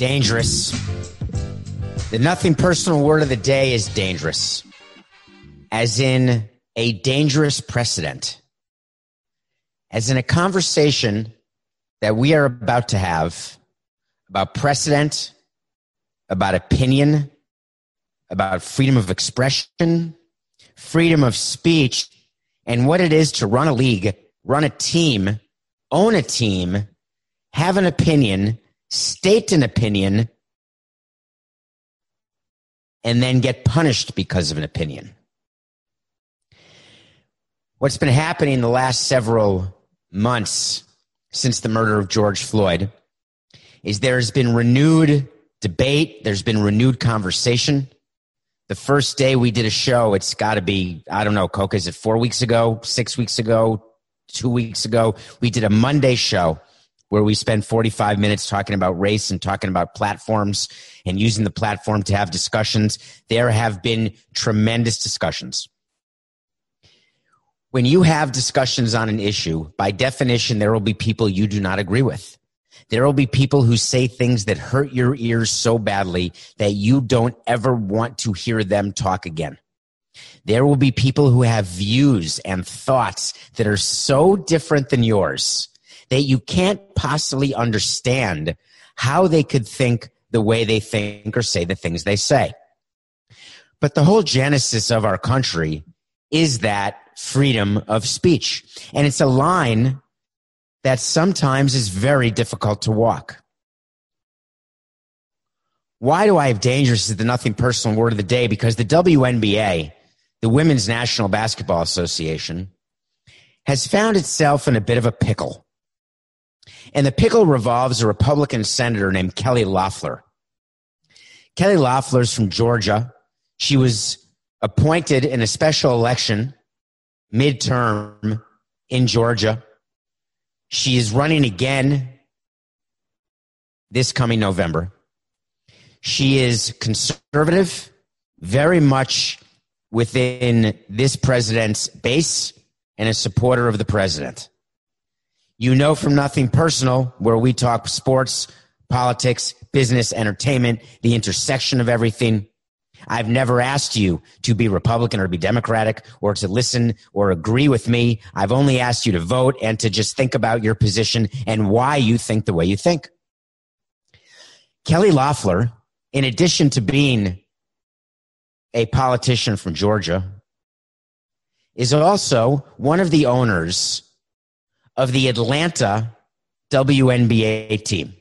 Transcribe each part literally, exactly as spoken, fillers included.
Dangerous. The nothing personal word of the day is dangerous, as in a dangerous precedent, as in a conversation that we are about to have about precedent, about opinion, about freedom of expression, freedom of speech, and what it is to run a league, run a team, own a team, have an opinion, state an opinion, and then get punished because of an opinion. What's been happening the last several months since the murder of George Floyd is there's been renewed debate, there's been renewed conversation. The first day we did a show, it's got to be, I don't know, Coca, is it four weeks ago, six weeks ago, two weeks ago? We did a Monday show where we spent forty-five minutes talking about race and talking about platforms and using the platform to have discussions. There have been tremendous discussions. When you have discussions on an issue, by definition, there will be people you do not agree with. There will be people who say things that hurt your ears so badly that you don't ever want to hear them talk again. There will be people who have views and thoughts that are so different than yours that you can't possibly understand how they could think the way they think or say the things they say. But the whole genesis of our country is that freedom of speech. And it's a line that sometimes is very difficult to walk. Why do I have dangerous as the nothing personal word of the day? Because the W N B A, the Women's National Basketball Association, has found itself in a bit of a pickle. And the pickle revolves a Republican senator named Kelly Loeffler. Kelly Loeffler is from Georgia. She was appointed in a special election midterm in Georgia. She is running again this coming November. She is conservative, very much within this president's base, and a supporter of the president. You know from Nothing Personal, where we talk sports, politics, business, entertainment, the intersection of everything. I've never asked you to be Republican or be Democratic or to listen or agree with me. I've only asked you to vote and to just think about your position and why you think the way you think. Kelly Loeffler, in addition to being a politician from Georgia, is also one of the owners of the Atlanta W N B A team.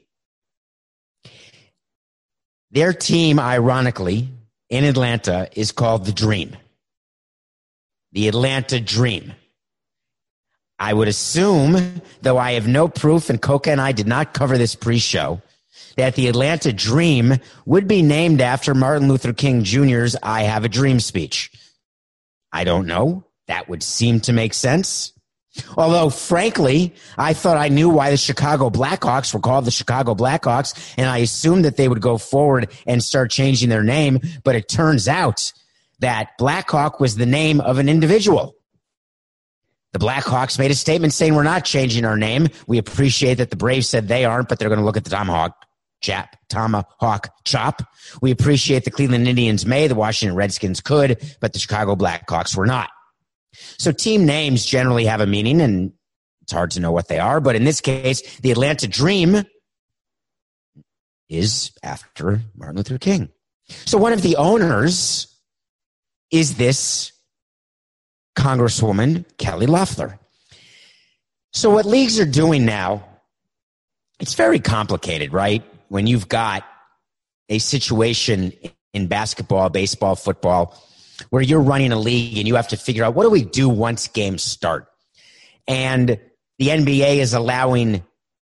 Their team, ironically, in Atlanta is called the Dream. The Atlanta Dream. I would assume, though I have no proof, and Coca and I did not cover this pre-show, that the Atlanta Dream would be named after Martin Luther King Junior's I Have a Dream speech. I don't know. That would seem to make sense. Although, frankly, I thought I knew why the Chicago Blackhawks were called the Chicago Blackhawks, and I assumed that they would go forward and start changing their name, but it turns out that Blackhawk was the name of an individual. The Blackhawks made a statement saying, we're not changing our name. We appreciate that the Braves said they aren't, but they're going to look at the Tomahawk chap, Tomahawk chop. We appreciate the Cleveland Indians may, the Washington Redskins could, but the Chicago Blackhawks were not. So team names generally have a meaning, and it's hard to know what they are. But in this case, the Atlanta Dream is after Martin Luther King. So one of the owners is this Congresswoman, Kelly Loeffler. So what leagues are doing now, it's very complicated, right? When you've got a situation in basketball, baseball, football, where you're running a league and you have to figure out, what do we do once games start? And the N B A is allowing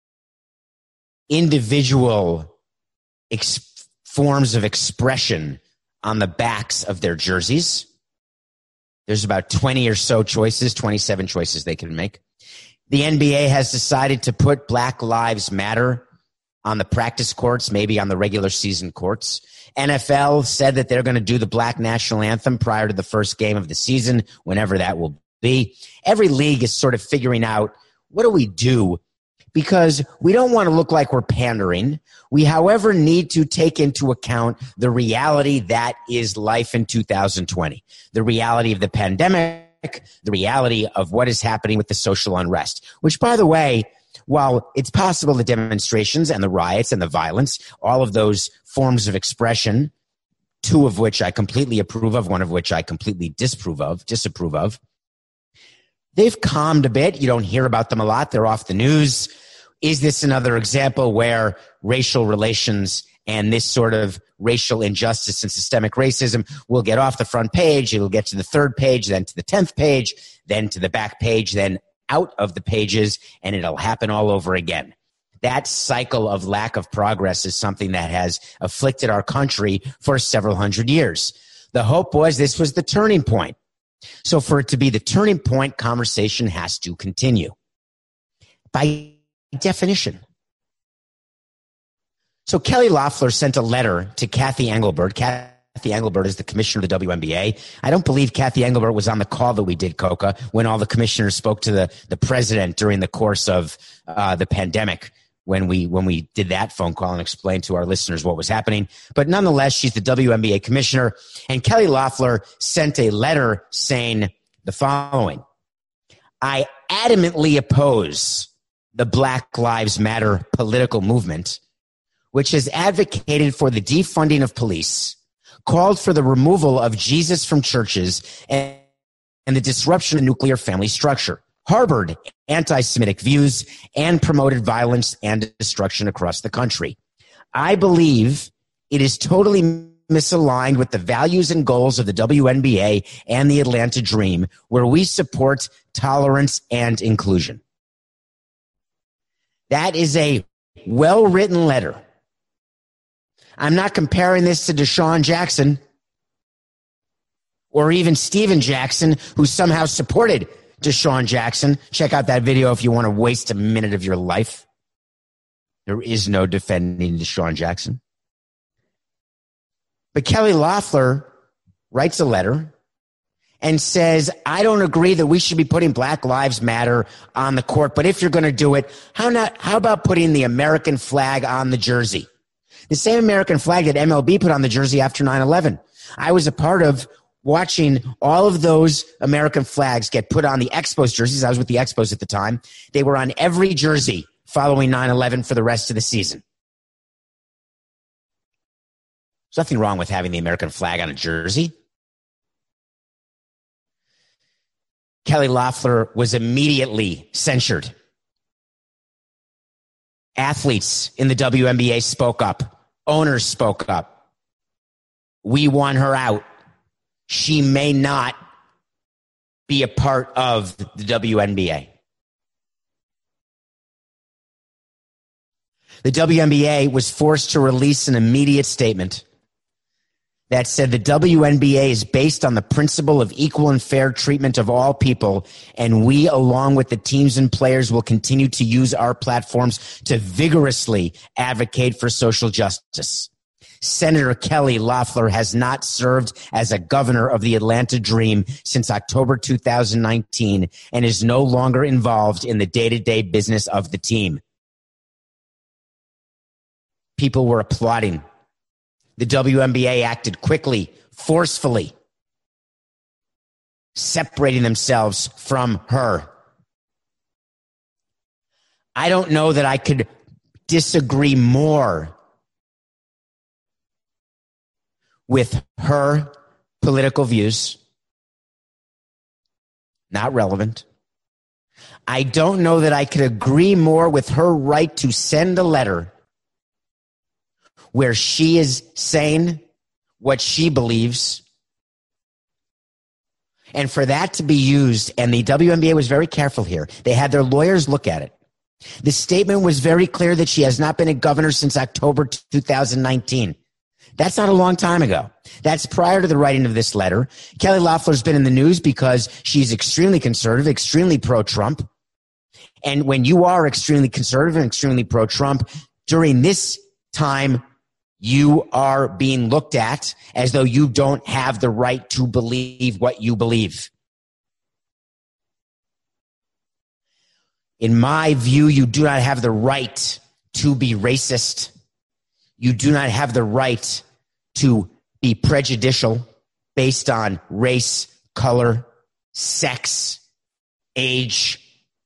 individual ex- forms of expression on the backs of their jerseys. There's about twenty or so choices, twenty-seven choices they can make. The N B A has decided to put Black Lives Matter on the practice courts, maybe on the regular season courts. N F L said that they're going to do the Black National Anthem prior to the first game of the season, whenever that will be. Every league is sort of figuring out, what do we do? because we don't want to look like we're pandering. We, however, need to take into account the reality that is life in two thousand twenty, the reality of the pandemic, the reality of what is happening with the social unrest, which, by the way, while it's possible the demonstrations and the riots and the violence, all of those forms of expression, two of which I completely approve of, one of which I completely disapprove of, disapprove of, they've calmed a bit. You don't hear about them a lot. They're off the news. Is this another example where racial relations and this sort of racial injustice and systemic racism will get off the front page? It'll get to the third page, then to the tenth page, then to the back page, then out of the pages, and it'll happen all over again. That cycle of lack of progress is something that has afflicted our country for several hundred years. The hope was this was the turning point. So for it to be the turning point, conversation has to continue. By definition. So Kelly Loeffler sent a letter to Kathy Engelbert. Kathy Engelbert is the commissioner of the W N B A. I don't believe Kathy Engelbert was on the call that we did, Coca, when all the commissioners spoke to the, the president during the course of uh, the pandemic, when we when we did that phone call and explained to our listeners what was happening. But nonetheless, she's the W N B A commissioner. And Kelly Loeffler sent a letter saying the following: I adamantly oppose the Black Lives Matter political movement, which has advocated for the defunding of police, called for the removal of Jesus from churches, and, and the disruption of the nuclear family structure, harbored anti-Semitic views, and promoted violence and destruction across the country. I believe it is totally misaligned with the values and goals of the W N B A and the Atlanta Dream, where we support tolerance and inclusion. That is a well-written letter. I'm not comparing this to Deshaun Jackson or even Steven Jackson, who somehow supported Deshaun Jackson. Check out that video if you want to waste a minute of your life. There is no defending Deshaun Jackson. But Kelly Loeffler writes a letter and says, I don't agree that we should be putting Black Lives Matter on the court, but if you're going to do it, how not? How about putting the American flag on the jersey? The same American flag that M L B put on the jersey after nine eleven. I was a part of watching all of those American flags get put on the Expos jerseys. I was with the Expos at the time. They were on every jersey following nine eleven for the rest of the season. There's nothing wrong with having the American flag on a jersey. Kelly Loeffler was immediately censured. Athletes in the W N B A spoke up. Owners spoke up. We want her out. She may not be a part of the W N B A. The W N B A was forced to release an immediate statement that said the W N B A is based on the principle of equal and fair treatment of all people, and we, along with the teams and players, will continue to use our platforms to vigorously advocate for social justice. Senator Kelly Loeffler has not served as a governor of the Atlanta Dream since October two thousand nineteen and is no longer involved in the day-to-day business of the team. People were applauding. The W N B A acted quickly, forcefully, separating themselves from her. I don't know that I could disagree more with her political views. Not relevant. I don't know that I could agree more with her right to send a letter where she is saying what she believes, and for that to be used, and the W N B A was very careful here. They had their lawyers look at it. The statement was very clear that she has not been a governor since October two thousand nineteen. That's not a long time ago. That's prior to the writing of this letter. Kelly Loeffler's been in the news because she's extremely conservative, extremely pro-Trump. And when you are extremely conservative and extremely pro-Trump, during this time, you are being looked at as though you don't have the right to believe what you believe. In my view, you do not have the right to be racist. You do not have the right to be prejudicial based on race, color, sex, age.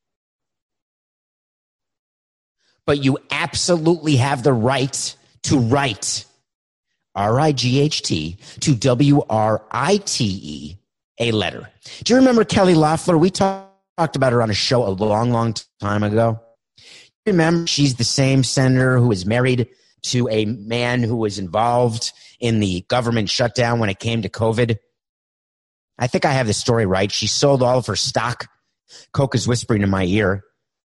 But you absolutely have the right to write R I G H T to W R I T E a letter. Do you remember Kelly Loeffler? We talked talked about her on a show a long, long time ago. Remember, she's the same senator who was married to a man who was involved in the government shutdown when it came to COVID. I think I have the story right. She sold all of her stock. Coca's whispering in my ear.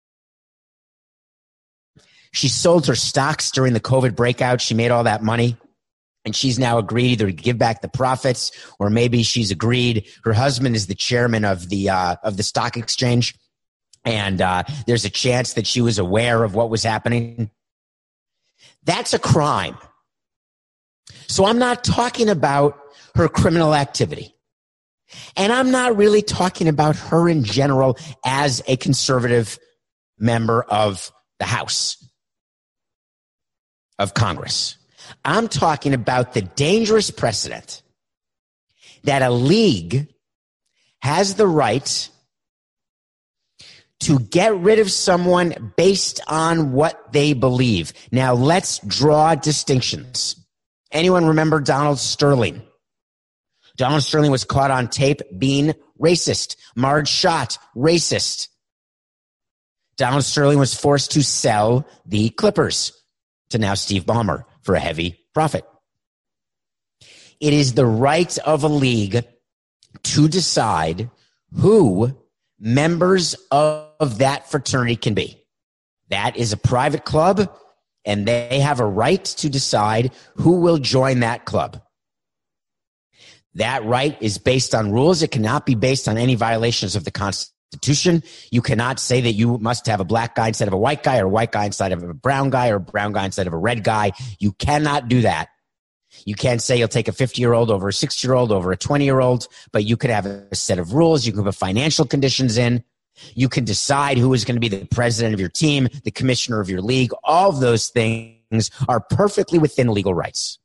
She sold her stocks during the COVID breakout. She made all that money. And she's now agreed either to give back the profits, or maybe she's agreed. Her husband is the chairman of the uh, of the stock exchange, and uh, there's a chance that she was aware of what was happening. That's a crime. So I'm not talking about her criminal activity, and I'm not really talking about her in general as a conservative member of the House of Congress. I'm talking about the dangerous precedent that a league has the right to get rid of someone based on what they believe. Now, let's draw distinctions. Anyone remember Donald Sterling? Donald Sterling was caught on tape being racist. Marge Schott, racist. Donald Sterling was forced to sell the Clippers to now Steve Ballmer for a heavy profit. It is the right of a league to decide who members of that fraternity can be. That is a private club, and they have a right to decide who will join that club. That right is based on rules. It cannot be based on any violations of the Constitution. You cannot say that you must have a black guy instead of a white guy, or a white guy instead of a brown guy, or a brown guy instead of a red guy. You cannot do that. You can't say you'll take a fifty-year-old over a sixty-year-old over a twenty-year-old, but you could have a set of rules. You can put financial conditions in. You can decide who is going to be the president of your team, the commissioner of your league. All of those things are perfectly within legal rights.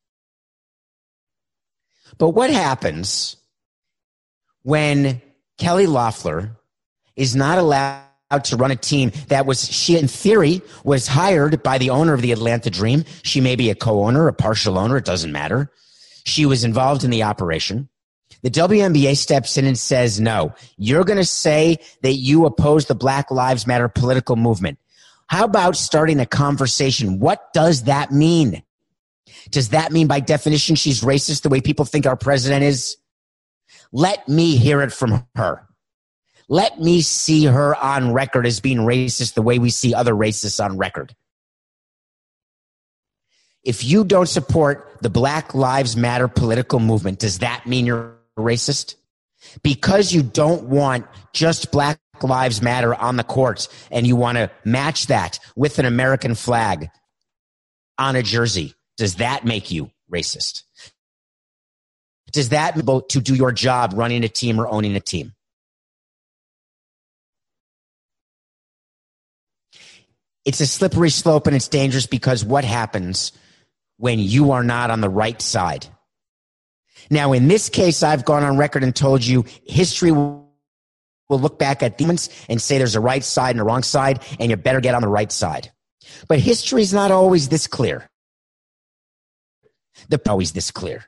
But what happens when Kelly Loeffler is not allowed to run a team that was, she in theory, was hired by the owner of the Atlanta Dream? She may be a co-owner, a partial owner, it doesn't matter. She was involved in the operation. The W N B A steps in and says, no, you're going to say that you oppose the Black Lives Matter political movement. How about starting a conversation? What does that mean? Does that mean by definition she's racist the way people think our president is? Let me hear it from her. Let me see her on record as being racist the way we see other racists on record. If you don't support the Black Lives Matter political movement, does that mean you're racist? Because you don't want just Black Lives Matter on the court and you want to match that with an American flag on a jersey, does that make you racist? Does that mean to do your job running a team or owning a team? It's a slippery slope, and it's dangerous because what happens when you are not on the right side? Now, in this case, I've gone on record and told you history will look back at demons and say there's a right side and a wrong side, and you better get on the right side. But history is not always this clear. The always this clear.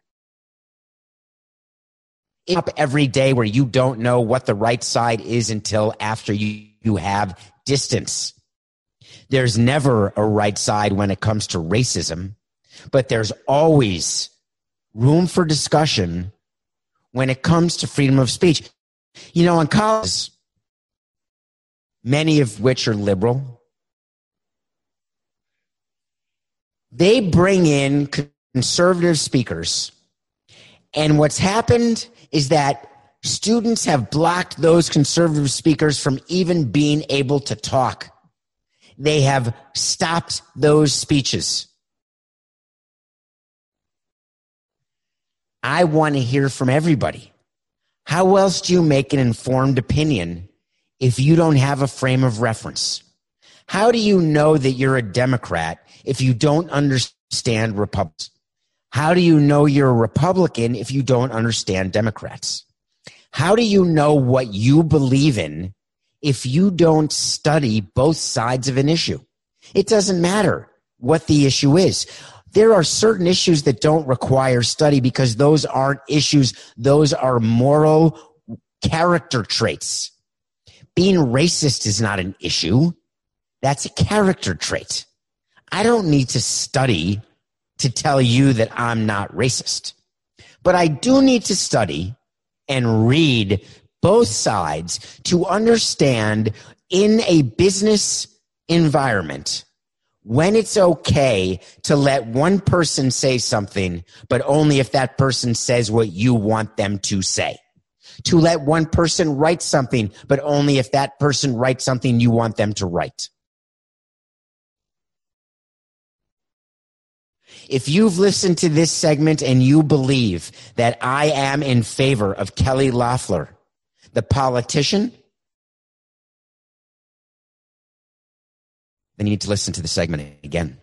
It's up every day where you don't know what the right side is until after you, you have distance. There's never a right side when it comes to racism, but there's always room for discussion when it comes to freedom of speech. You know, in colleges, many of which are liberal, they bring in conservative speakers. And what's happened is that students have blocked those conservative speakers from even being able to talk. They have stopped those speeches. I want to hear from everybody. How else do you make an informed opinion if you don't have a frame of reference? How do you know that you're a Democrat if you don't understand Republicans? How do you know you're a Republican if you don't understand Democrats? How do you know what you believe in if you don't study both sides of an issue? It doesn't matter what the issue is. There are certain issues that don't require study because those aren't issues. Those are moral character traits. Being racist is not an issue. That's a character trait. I don't need to study to tell you that I'm not racist. But I do need to study and read both sides to understand in a business environment when it's okay to let one person say something, but only if that person says what you want them to say. To let one person write something, but only if that person writes something you want them to write. If you've listened to this segment and you believe that I am in favor of Kelly Loeffler, the politician, then you need to listen to the segment again.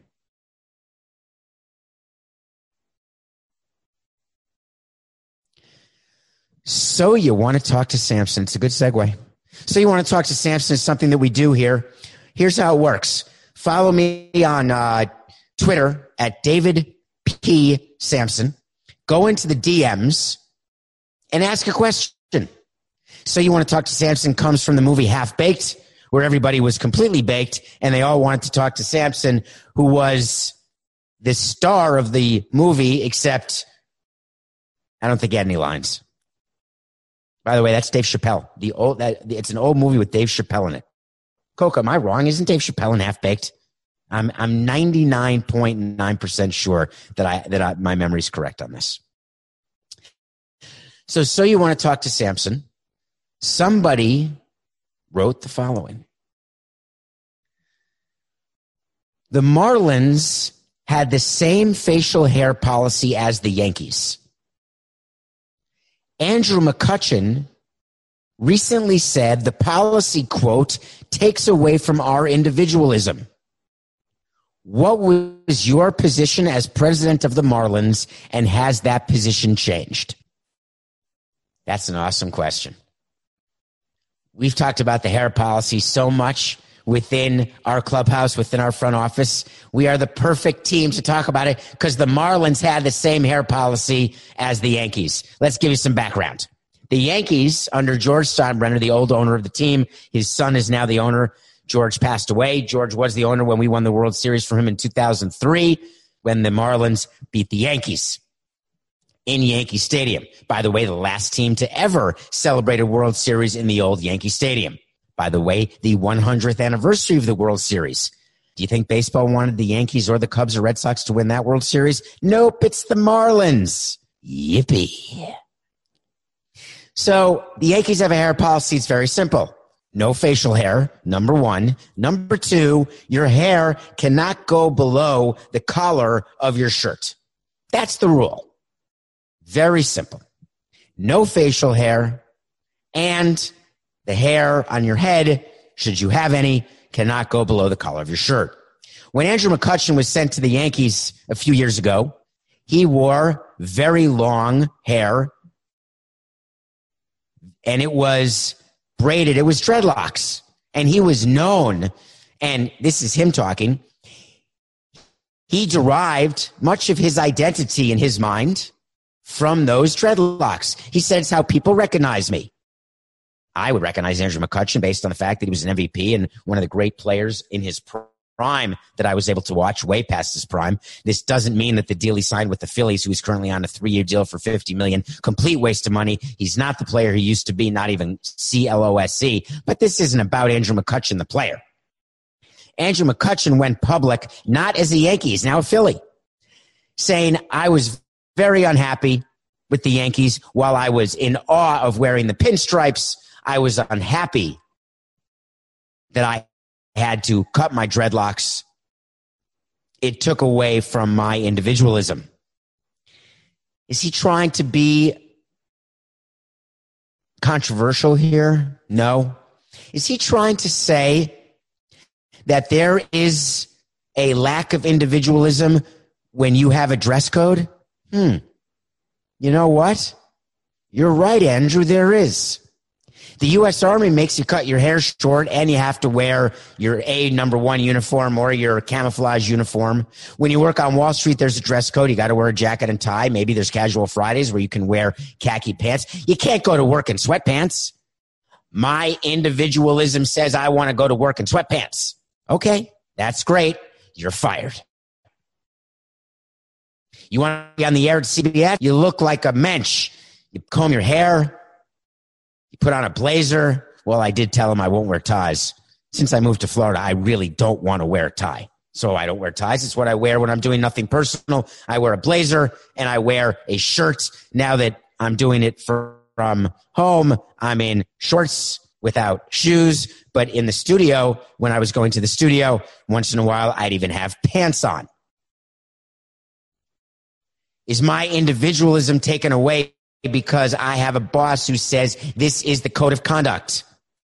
So you want to talk to Samson. It's a good segue. So you want to talk to Samson is something that we do here. Here's how it works. Follow me on uh, Twitter at David P. Samson. Go into the D Ms and ask a question. So you want to talk to Samson comes from the movie Half Baked, where everybody was completely baked and they all wanted to talk to Samson, who was the star of the movie, except I don't think he had any lines. By the way, that's Dave Chappelle. The old that it's an old movie with Dave Chappelle in it. Coco, am I wrong? Isn't Dave Chappelle in Half Baked? I'm I'm ninety-nine point nine percent sure that I that I, my memory is correct on this. So, so you want to talk to Samson? Somebody wrote the following. The Marlins had the same facial hair policy as the Yankees. Andrew McCutchen recently said the policy, quote, takes away from our individualism. What was your position as president of the Marlins, and has that position changed? That's an awesome question. We've talked about the hair policy so much within our clubhouse, within our front office. We are the perfect team to talk about it because the Marlins had the same hair policy as the Yankees. Let's give you some background. The Yankees, under George Steinbrenner, the old owner of the team, his son is now the owner. George passed away. George was the owner when we won the World Series from him in two thousand three, when the Marlins beat the Yankees in Yankee Stadium. By the way, the last team to ever celebrate a World Series in the old Yankee Stadium. By the way, the one hundredth anniversary of the World Series. Do you think baseball wanted the Yankees or the Cubs or Red Sox to win that World Series? Nope, it's the Marlins. Yippee. So the Yankees have a hair policy. It's very simple. No facial hair, number one. Number two, your hair cannot go below the collar of your shirt. That's the rule. Very simple. No facial hair, and the hair on your head, should you have any, cannot go below the collar of your shirt. When Andrew McCutchen was sent to the Yankees a few years ago, he wore very long hair, and it was braided. It was dreadlocks, and he was known, and this is him talking, he derived much of his identity in his mind from those dreadlocks. He said, it's how people recognize me. I would recognize Andrew McCutchen based on the fact that he was an M V P and one of the great players in his prime that I was able to watch way past his prime. This doesn't mean that the deal he signed with the Phillies, who's currently on a three-year deal for fifty million dollars, complete waste of money. He's not the player he used to be, not even C L O S C. But this isn't about Andrew McCutchen, the player. Andrew McCutchen went public, not as a Yankee, he's now a Philly, saying, I was very unhappy with the Yankees. While I was in awe of wearing the pinstripes, I was unhappy that I had to cut my dreadlocks. It took away from my individualism. Is he trying to be controversial here? No. Is he trying to say that there is a lack of individualism when you have a dress code? Hmm. You know what? You're right, Andrew, there is. The U S Army makes you cut your hair short and you have to wear your A number one uniform or your camouflage uniform. When you work on Wall Street, there's a dress code. You got to wear a jacket and tie. Maybe there's casual Fridays where you can wear khaki pants. You can't go to work in sweatpants. My individualism says I want to go to work in sweatpants. Okay, that's great. You're fired. You want to be on the air at C B S? You look like a mensch. You comb your hair. You put on a blazer. Well, I did tell him I won't wear ties. Since I moved to Florida, I really don't want to wear a tie. So I don't wear ties. It's what I wear when I'm doing nothing personal. I wear a blazer and I wear a shirt. Now that I'm doing it for, from home, I'm in shorts without shoes. But in the studio, when I was going to the studio, once in a while, I'd even have pants on. Is my individualism taken away because I have a boss who says this is the code of conduct?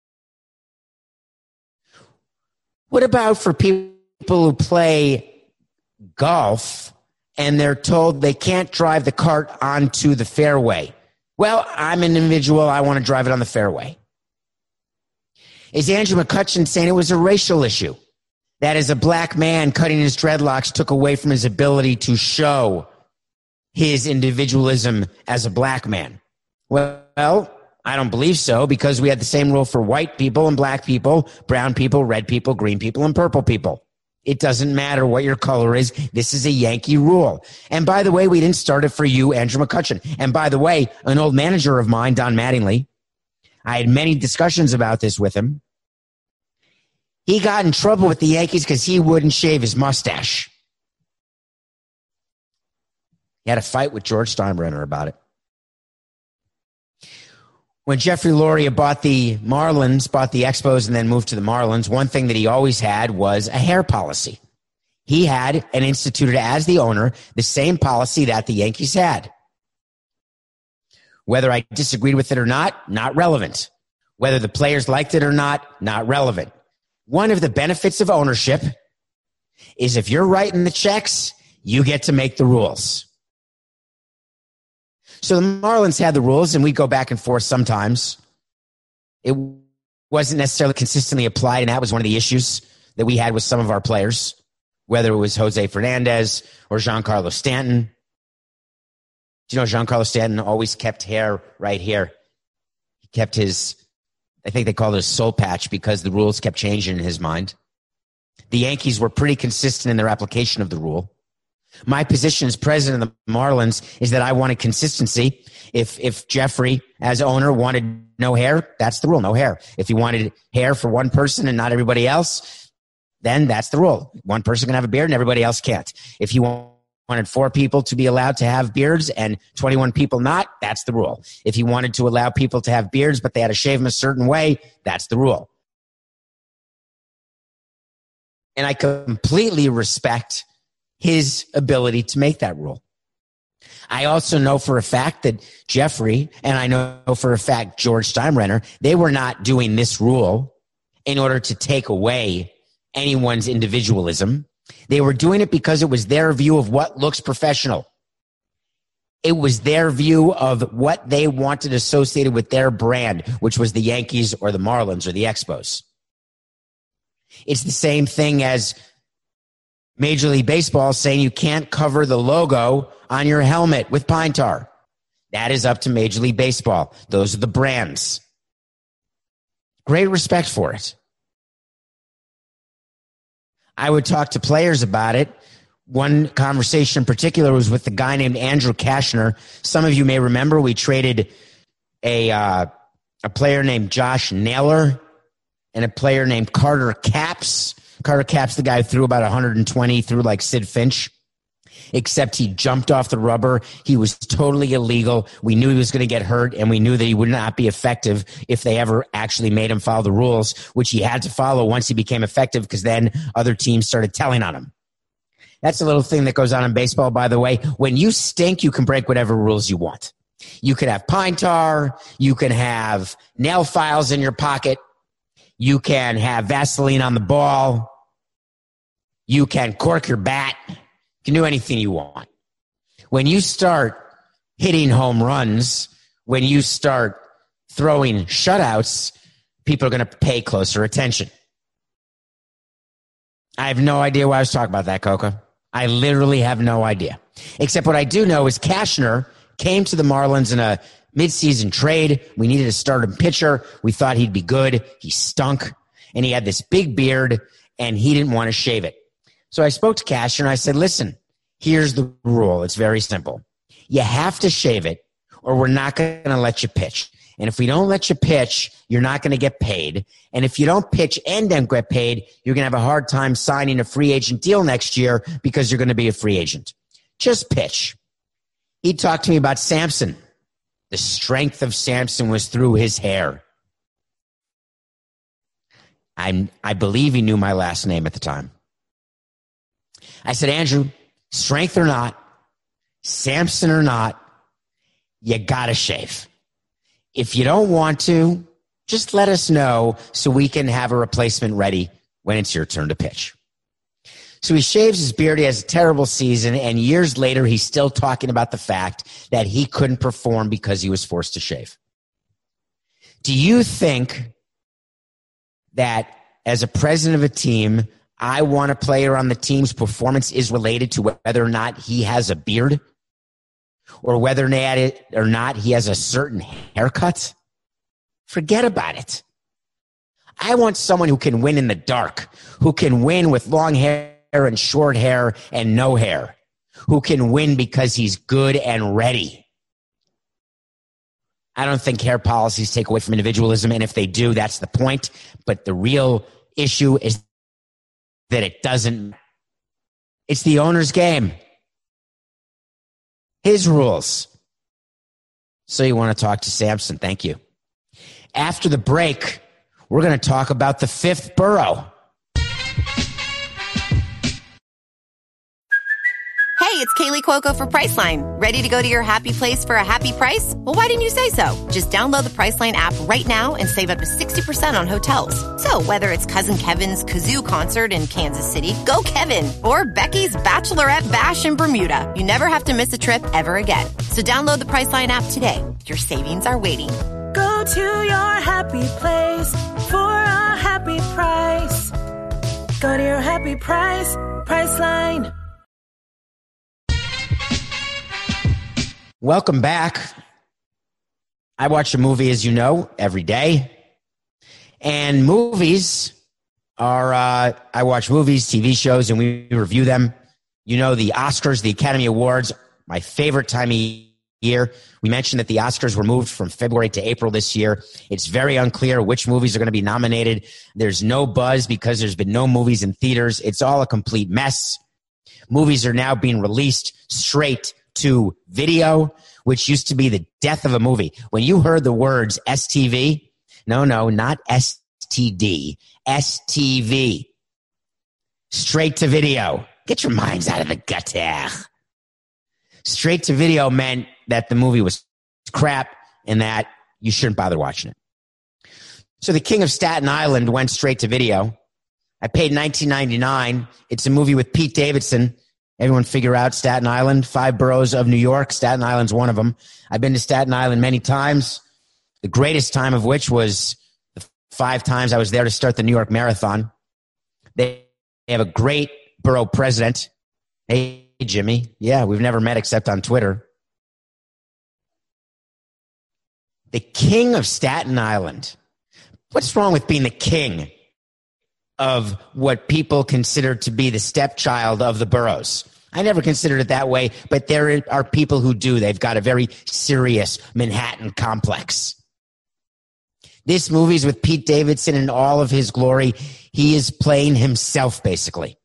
What about for people who play golf and they're told they can't drive the cart onto the fairway? Well, I'm an individual. I want to drive it on the fairway. Is Andrew McCutcheon saying it was a racial issue? That is, a black man cutting his dreadlocks took away from his ability to show his individualism as a black man? Well, I don't believe so, because we had the same rule for white people and black people, brown people, red people, green people, and purple people. It doesn't matter what your color is. This is a Yankee rule. And by the way, we didn't start it for you, Andrew McCutcheon. And by the way, an old manager of mine, Don Mattingly, I had many discussions about this with him. He got in trouble with the Yankees because he wouldn't shave his mustache. He had a fight with George Steinbrenner about it. When Jeffrey Loria bought the Marlins, bought the Expos, and then moved to the Marlins, one thing that he always had was a hair policy. He had and instituted as the owner the same policy that the Yankees had. Whether I disagreed with it or not, not relevant. Whether the players liked it or not, not relevant. One of the benefits of ownership is if you're writing the checks, you get to make the rules. So the Marlins had the rules, and we go back and forth sometimes. It wasn't necessarily consistently applied, and that was one of the issues that we had with some of our players, whether it was Jose Fernandez or Giancarlo Stanton. Do you know Giancarlo Stanton always kept hair right here? He kept his, I think they called it a soul patch, because the rules kept changing in his mind. The Yankees were pretty consistent in their application of the rule. My position as president of the Marlins is that I wanted consistency. If if Jeffrey, as owner, wanted no hair, that's the rule, no hair. If he wanted hair for one person and not everybody else, then that's the rule. One person can have a beard and everybody else can't. If he wanted four people to be allowed to have beards and twenty-one people not, that's the rule. If he wanted to allow people to have beards but they had to shave them a certain way, that's the rule. And I completely respect his ability to make that rule. I also know for a fact that Jeffrey, and I know for a fact George Steinbrenner, they were not doing this rule in order to take away anyone's individualism. They were doing it because it was their view of what looks professional. It was their view of what they wanted associated with their brand, which was the Yankees or the Marlins or the Expos. It's the same thing as Major League Baseball saying you can't cover the logo on your helmet with pine tar. That is up to Major League Baseball. Those are the brands. Great respect for it. I would talk to players about it. One conversation in particular was with the guy named Andrew Kashner. Some of you may remember we traded a uh, a player named Josh Naylor and a player named Carter Capps. Carter Capps, the guy who threw about one hundred twenty, threw like Sid Finch, except he jumped off the rubber. He was totally illegal. We knew he was going to get hurt, and we knew that he would not be effective if they ever actually made him follow the rules, which he had to follow once he became effective, because then other teams started telling on him. That's a little thing that goes on in baseball, by the way. When you stink, you can break whatever rules you want. You can have pine tar. You can have nail files in your pocket. You can have Vaseline on the ball. You can cork your bat. You can do anything you want. When you start hitting home runs, when you start throwing shutouts, people are going to pay closer attention. I have no idea why I was talking about that, Coca. I literally have no idea. Except what I do know is Cashner came to the Marlins in a midseason trade. We needed a starting pitcher. We thought he'd be good. He stunk, and he had this big beard, and he didn't want to shave it. So I spoke to Cashner, and I said, listen, here's the rule. It's very simple. You have to shave it, or we're not going to let you pitch. And if we don't let you pitch, you're not going to get paid. And if you don't pitch and don't get paid, you're going to have a hard time signing a free agent deal next year because you're going to be a free agent. Just pitch. He talked to me about Samson. The strength of Samson was through his hair. I, I believe he knew my last name at the time. I said, Andrew, strength or not, Samson or not, you got to shave. If you don't want to, just let us know so we can have a replacement ready when it's your turn to pitch. So he shaves his beard. He has a terrible season. And years later, he's still talking about the fact that he couldn't perform because he was forced to shave. Do you think that as a president of a team, I want a player on the team's performance is related to whether or not he has a beard? Or whether or not he has a certain haircut? Forget about it. I want someone who can win in the dark, who can win with long hair and short hair and no hair, who can win because he's good and ready. I don't think hair policies take away from individualism, and if they do, that's the point. But the real issue is that it doesn't. It's the owner's game. His rules. So you want to talk to Samson. Thank you. After the break, we're going to talk about the fifth borough. Hey, it's Kaylee Cuoco for Priceline. Ready to go to your happy place for a happy price? Well, why didn't you say so? Just download the Priceline app right now and save up to sixty percent on hotels. So whether it's Cousin Kevin's Kazoo Concert in Kansas City, go Kevin, or Becky's Bachelorette Bash in Bermuda, you never have to miss a trip ever again. So download the Priceline app today. Your savings are waiting. Go to your happy place for a happy price. Go to your happy price, Priceline. Welcome back. I watch a movie, as you know, every day. And movies are, uh, I watch movies, T V shows, and we review them. You know, the Oscars, the Academy Awards, my favorite time of year. We mentioned that the Oscars were moved from February to April this year. It's very unclear which movies are going to be nominated. There's no buzz because there's been no movies in theaters. It's all a complete mess. Movies are now being released straight to video, which used to be the death of a movie. When you heard the words S T V, no, no, not S T D, S T V, straight to video. Get your minds out of the gutter. Straight to video meant that the movie was crap and that you shouldn't bother watching it. So The King of Staten Island went straight to video. I paid nineteen ninety-nine. It's a movie with Pete Davidson. Everyone figure out Staten Island, five boroughs of New York. Staten Island's one of them. I've been to Staten Island many times, the greatest time of which was the five times I was there to start the New York Marathon. They have a great borough president. Hey, Jimmy. Yeah, we've never met except on Twitter. The King of Staten Island. What's wrong with being the king of what people consider to be the stepchild of the boroughs? I never considered it that way, but there are people who do. They've got a very serious Manhattan complex. This movie's with Pete Davidson in all of his glory. He is playing himself, basically.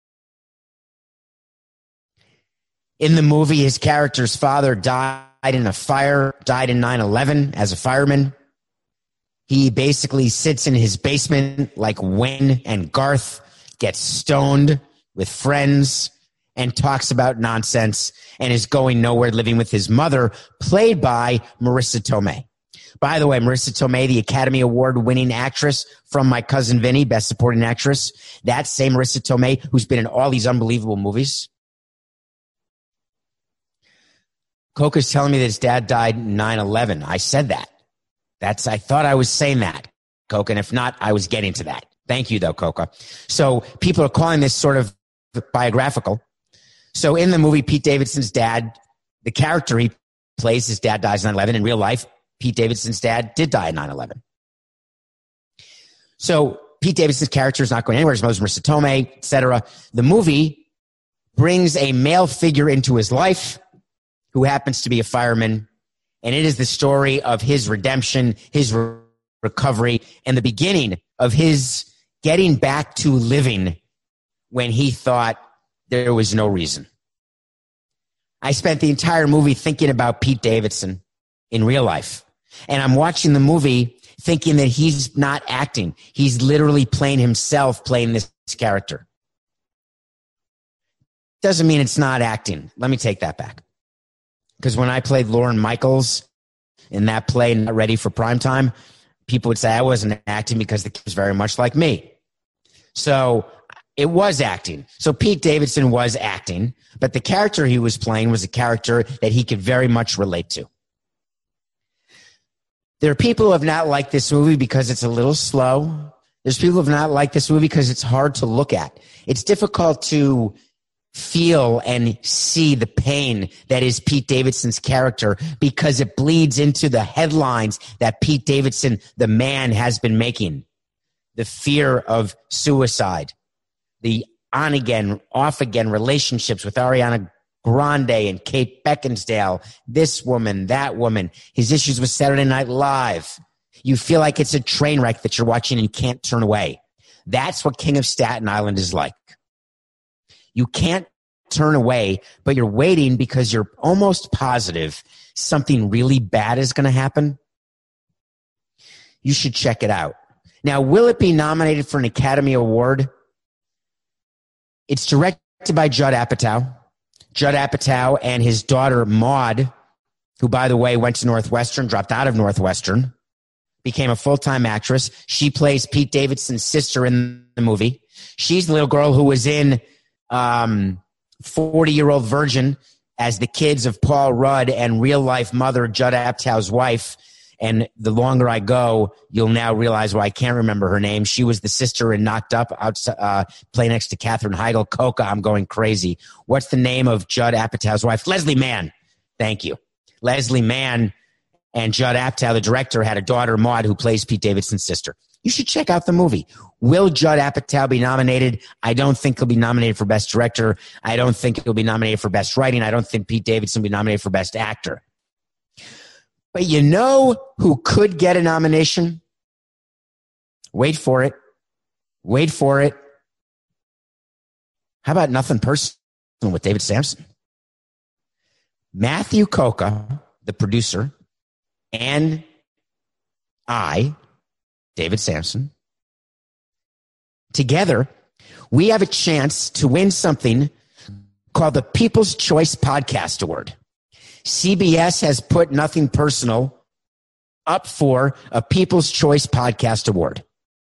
In the movie, his character's father died in a fire, died in nine eleven as a fireman. He basically sits in his basement like Wayne and Garth, gets stoned with friends, and talks about nonsense and is going nowhere, living with his mother, played by Marissa Tomei. By the way, Marissa Tomei, the Academy Award winning actress from My Cousin Vinny, Best Supporting Actress. That same Marissa Tomei who's been in all these unbelievable movies. Coca's telling me that his dad died in nine eleven. I said that. That's, I thought I was saying that, Coca, and if not, I was getting to that. Thank you, though, Coca. So people are calling this sort of biographical. So in the movie, Pete Davidson's dad, the character he plays, his dad dies in nine eleven. In real life, Pete Davidson's dad did die in nine eleven. So Pete Davidson's character is not going anywhere. His mother's Marissa Tomei, et cetera. The movie brings a male figure into his life who happens to be a fireman, and it is the story of his redemption, his re- recovery, and the beginning of his getting back to living when he thought there was no reason. I spent the entire movie thinking about Pete Davidson in real life. And I'm watching the movie thinking that he's not acting. He's literally playing himself, playing this character. Doesn't mean it's not acting. Let me take that back. Because when I played Lorne Michaels in that play, Not Ready for Primetime, people would say I wasn't acting because the kid was very much like me. So it was acting. So Pete Davidson was acting, but the character he was playing was a character that he could very much relate to. There are people who have not liked this movie because it's a little slow. There's people who have not liked this movie because it's hard to look at. It's difficult to feel and see the pain that is Pete Davidson's character because it bleeds into the headlines that Pete Davidson, the man, has been making. The fear of suicide, the on-again, off-again relationships with Ariana Grande and Kate Beckinsale, this woman, that woman, his issues with Saturday Night Live. You feel like it's a train wreck that you're watching and can't turn away. That's what King of Staten Island is like. You can't turn away, but you're waiting because you're almost positive something really bad is going to happen. You should check it out. Now, will it be nominated for an Academy Award? It's directed by Judd Apatow. Judd Apatow and his daughter, Maude, who, by the way, went to Northwestern, dropped out of Northwestern, became a full-time actress. She plays Pete Davidson's sister in the movie. She's the little girl who was in um, forty-year-old Virgin as the kids of Paul Rudd and real-life mother, Judd Apatow's wife. And the longer I go, you'll now realize why I can't remember her name. She was the sister in Knocked Up, outside, uh, play next to Katherine Heigl. Coca, I'm going crazy. What's the name of Judd Apatow's wife? Leslie Mann. Thank you. Leslie Mann and Judd Apatow, the director, had a daughter, Maude, who plays Pete Davidson's sister. You should check out the movie. Will Judd Apatow be nominated? I don't think he'll be nominated for Best Director. I don't think he'll be nominated for Best Writing. I don't think Pete Davidson will be nominated for Best Actor. But you know who could get a nomination? Wait for it. Wait for it. How about Nothing Personal with David Sampson? Matthew Coca, the producer, and I, David Sampson, together, we have a chance to win something called the People's Choice Podcast Award. C B S has put Nothing Personal up for a People's Choice Podcast Award.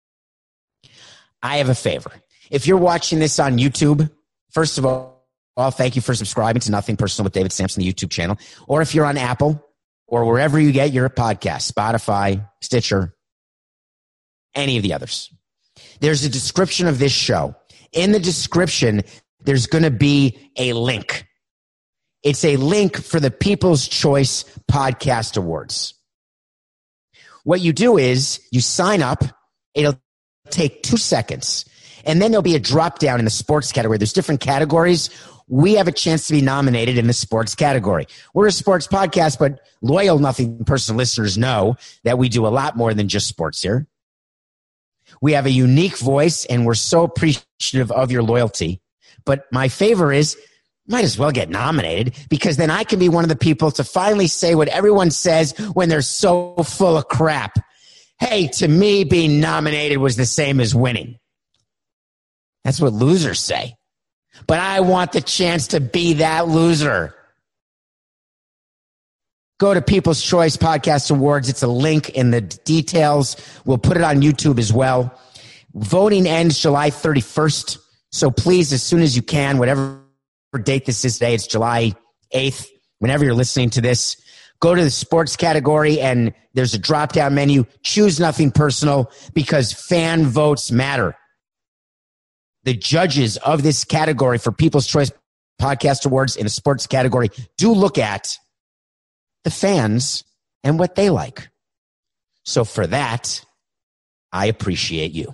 I have a favor. If you're watching this on YouTube, first of all, well, thank you for subscribing to Nothing Personal with David Sampson, the YouTube channel. Or if you're on Apple or wherever you get your podcast, Spotify, Stitcher, any of the others, there's a description of this show. In the description, there's going to be a link. It's a link for the People's Choice Podcast Awards. What you do is you sign up. It'll take two seconds. And then there'll be a drop down in the sports category. There's different categories. We have a chance to be nominated in the sports category. We're a sports podcast, but loyal Nothing Personal listeners know that we do a lot more than just sports here. We have a unique voice, and we're so appreciative of your loyalty. But my favor is, might as well get nominated, because then I can be one of the people to finally say what everyone says when they're so full of crap. Hey, to me, being nominated was the same as winning. That's what losers say. But I want the chance to be that loser. go to People's Choice Podcast Awards. It's a link in the details. We'll put it on YouTube as well. Voting ends July thirty-first. So please, as soon as you can, whatever date this is today, it's July eighth, whenever you're listening to this, go to the sports category and there's a drop-down menu. Choose nothing personal because fan votes matter. The judges of this category for People's Choice Podcast Awards in the sports category do look at the fans and what they like. So for that, I appreciate you.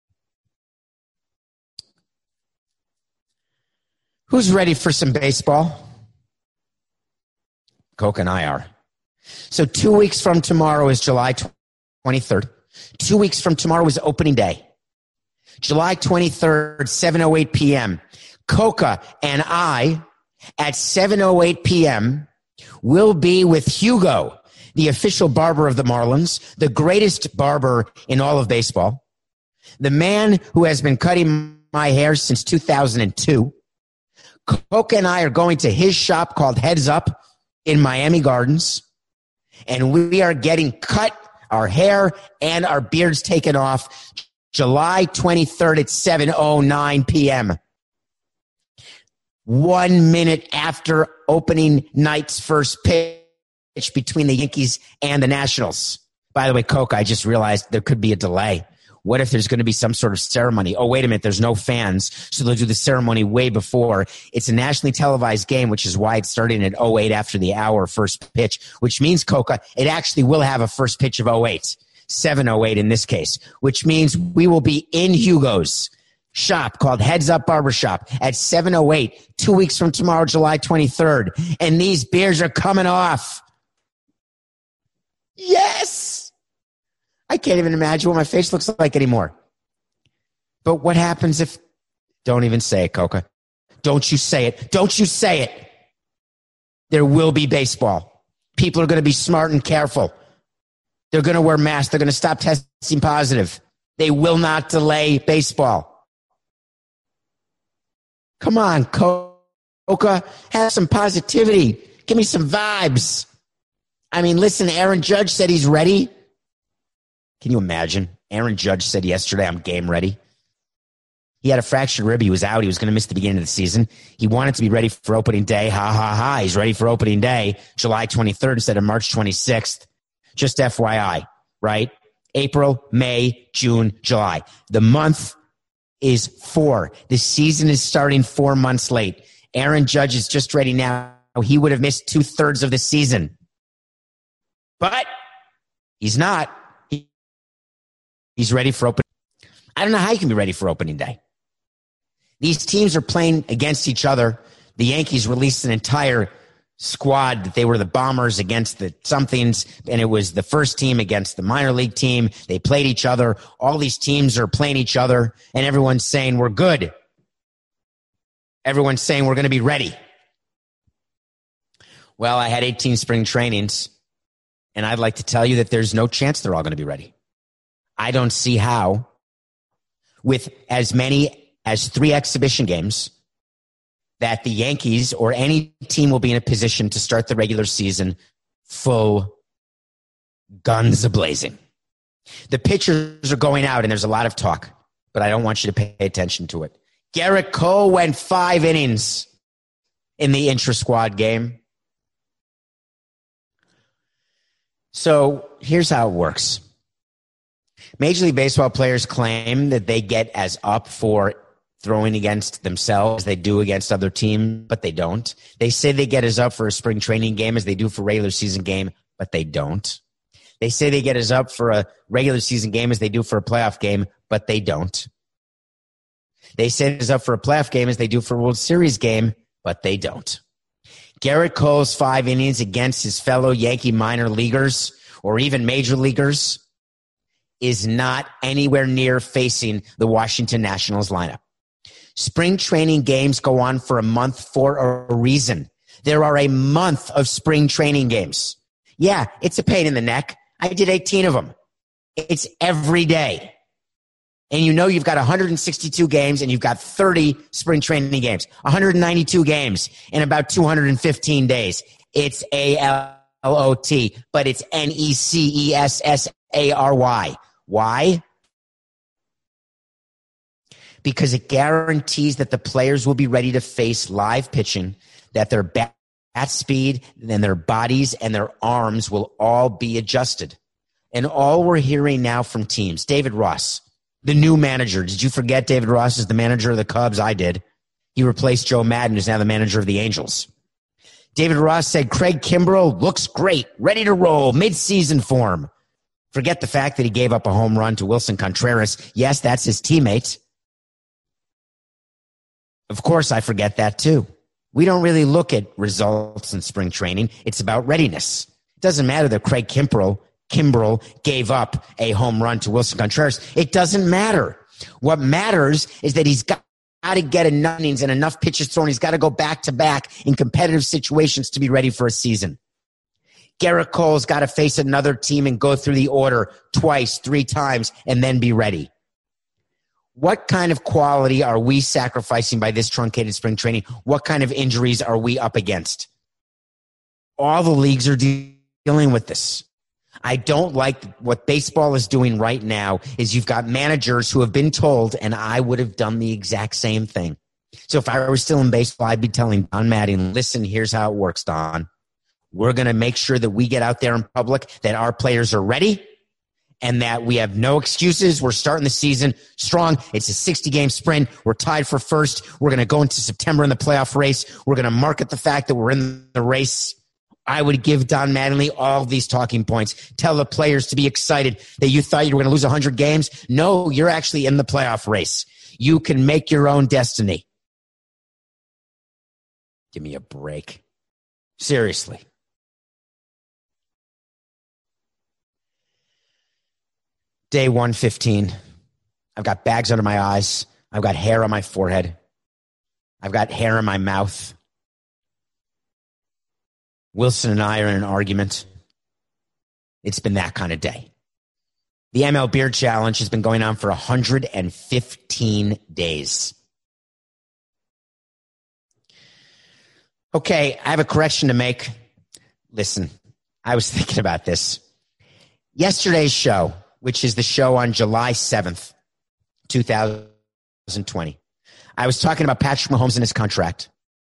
Who's ready for some baseball? Coke and I are. So two weeks from tomorrow is July twenty-third. Two weeks from tomorrow is opening day. July twenty-third, seven oh eight p.m. Coca and I at seven oh eight p.m. will be with Hugo, the official barber of the Marlins, the greatest barber in all of baseball, the man who has been cutting my hair since two thousand two. Coca and I are going to his shop called Heads Up in Miami Gardens, and we are getting cut, our hair and our beards taken off July twenty-third at seven oh nine p.m. One minute after opening night's first pitch between the Yankees and the Nationals. By the way, Coke, I just realized there could be a delay. What if there's going to be some sort of ceremony? Oh, wait a minute, there's no fans, so they'll do the ceremony way before. It's a nationally televised game, which is why it's starting at oh eight after the hour first pitch, which means, Coca, it actually will have a first pitch of oh eight, seven oh eight in this case, which means we will be in Hugo's shop called Heads Up Barbershop at seven oh eight, two weeks from tomorrow, July twenty-third, and these beers are coming off. Yes! I can't even imagine what my face looks like anymore. But what happens if... Don't even say it, Coca. Don't you say it. Don't you say it. There will be baseball. People are going to be smart and careful. They're going to wear masks. They're going to stop testing positive. They will not delay baseball. Come on, Coca. Have some positivity. Give me some vibes. I mean, listen, Aaron Judge said he's ready. Can you imagine? Aaron Judge said yesterday, I'm game ready. He had a fractured rib. He was out. He was going to miss the beginning of the season. He wanted to be ready for opening day. Ha, ha, ha. He's ready for opening day, July twenty-third instead of March twenty-sixth. Just F Y I, right? April, May, June, July. The month is four. The season is starting four months late. Aaron Judge is just ready now. He would have missed two-thirds of the season. But he's not. He's ready for opening. I don't know how you can be ready for opening day. These teams are playing against each other. The Yankees released an entire squad that they were the Bombers against the somethings, and it was the first team against the minor league team. They played each other. All these teams are playing each other, and everyone's saying we're good. Everyone's saying we're going to be ready. Well, I had eighteen spring trainings, and I'd like to tell you that there's no chance they're all going to be ready. I don't see how, with as many as three exhibition games, that the Yankees or any team will be in a position to start the regular season full guns a-blazing. The pitchers are going out, and there's a lot of talk, but I don't want you to pay attention to it. Garrett Cole went five innings in the intra-squad game. So here's how it works. Major League Baseball players claim that they get as up for throwing against themselves as they do against other teams, but they don't. They say they get as up for a spring training game as they do for a regular season game, but they don't. They say they get as up for a regular season game as they do for a playoff game, but they don't. They say they're as up for a playoff game as they do for a World Series game, but they don't. Garrett Cole's five innings against his fellow Yankee minor leaguers or even major leaguers is not anywhere near facing the Washington Nationals lineup. Spring training games go on for a month for a reason. There are a month of spring training games. Yeah, it's a pain in the neck. I did eighteen of them. It's every day. And you know you've got one hundred sixty-two games and you've got thirty spring training games. one hundred ninety-two games in about two hundred fifteen days. It's a O T, but it's N E C E S S A R Y. Why? Because it guarantees that the players will be ready to face live pitching, that their bat speed and their bodies and their arms will all be adjusted. And all we're hearing now from teams, David Ross, the new manager. Did you forget David Ross is the manager of the Cubs? I did. He replaced Joe Madden, who's now the manager of the Angels. David Ross said Craig Kimbrel looks great, ready to roll, mid-season form. Forget the fact that he gave up a home run to Wilson Contreras. Yes, that's his teammate. Of course, I forget that too. We don't really look at results in spring training. It's about readiness. It doesn't matter that Craig Kimbrel, Kimbrel gave up a home run to Wilson Contreras. It doesn't matter. What matters is that he's got to get enough innings and enough pitches thrown. He's got to go back to back in competitive situations to be ready for a season. Garrett Cole's got to face another team and go through the order twice, three times, and then be ready. What kind of quality are we sacrificing by this truncated spring training? What kind of injuries are we up against? All the leagues are de- dealing with this. I don't like what baseball is doing right now is you've got managers who have been told, and I would have done the exact same thing. So if I were still in baseball, I'd be telling Don Mattingly, listen, here's how it works, Don. We're going to make sure that we get out there in public, that our players are ready, and that we have no excuses. We're starting the season strong. It's a sixty-game sprint. We're tied for first. We're going to go into September in the playoff race. We're going to market the fact that we're in the race. I would give Don Mattingly all these talking points. Tell the players to be excited that you thought you were going to lose one hundred games. No, you're actually in the playoff race. You can make your own destiny. Give me a break. Seriously. Day one fifteen. I've got bags under my eyes. I've got hair on my forehead. I've got hair in my mouth. Wilson and I are in an argument. It's been that kind of day. The M L Beer Challenge has been going on for one hundred fifteen days. Okay, I have a correction to make. Listen, I was thinking about this. Yesterday's show, which is the show on July seventh, twenty twenty. I was talking about Patrick Mahomes and his contract.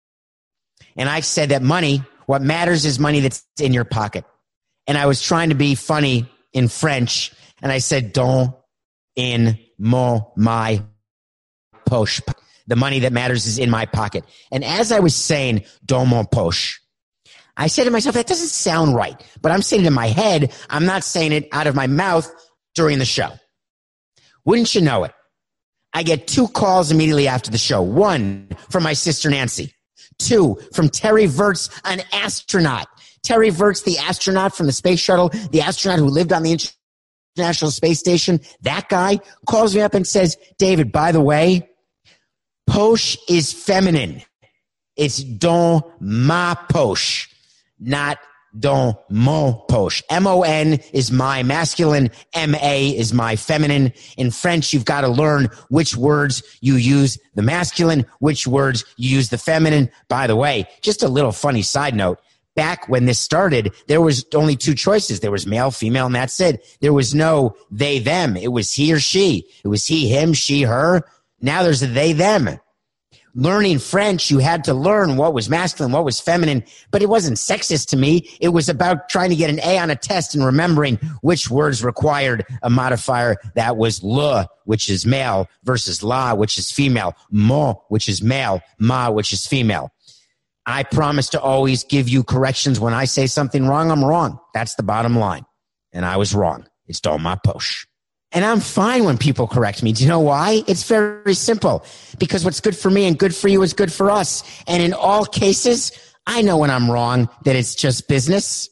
And I said that money, what matters is money that's in your pocket. And I was trying to be funny in French. And I said, don in mon my poche. The money that matters is in my pocket. And as I was saying, don mon poche, I said to myself, that doesn't sound right. But I'm saying it in my head. I'm not saying it out of my mouth during the show. Wouldn't you know it? I get two calls immediately after the show. One from my sister Nancy. Two from Terry Virts, an astronaut. Terry Virts, the astronaut from the space shuttle, the astronaut who lived on the International Space Station. That guy calls me up and says, David, by the way, poche is feminine. It's don ma poche, not don mon poche. M O N is my masculine. M A is my feminine. In French, you've got to learn which words you use the masculine, which words you use the feminine. By the way, just a little funny side note. Back when this started, there was only two choices. There was male, female, and that's it. There was no they, them. It was he or she. It was he, him, she, her. Now there's a they, them. Learning French, you had to learn what was masculine, what was feminine, but it wasn't sexist to me. It was about trying to get an A on a test and remembering which words required a modifier that was le, which is male, versus la, which is female, mon, which is male, ma, which is female. I promise to always give you corrections when I say something wrong. I'm wrong. That's the bottom line. And I was wrong. It's dans ma poche. And I'm fine when people correct me. Do you know why? It's very simple. Because what's good for me and good for you is good for us. And in all cases, I know when I'm wrong that it's just business.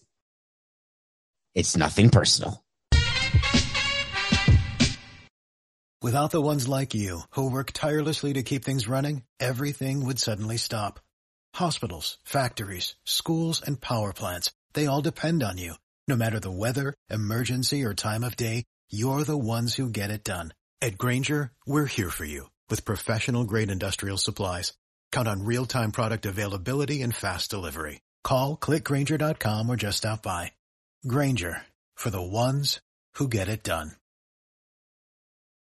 It's nothing personal. Without the ones like you, who work tirelessly to keep things running, everything would suddenly stop. Hospitals, factories, schools, and power plants, they all depend on you. No matter the weather, emergency, or time of day, you're the ones who get it done. At Grainger, we're here for you with professional-grade industrial supplies. Count on real-time product availability and fast delivery. Call, click Grainger dot com, or just stop by. Grainger, for the ones who get it done.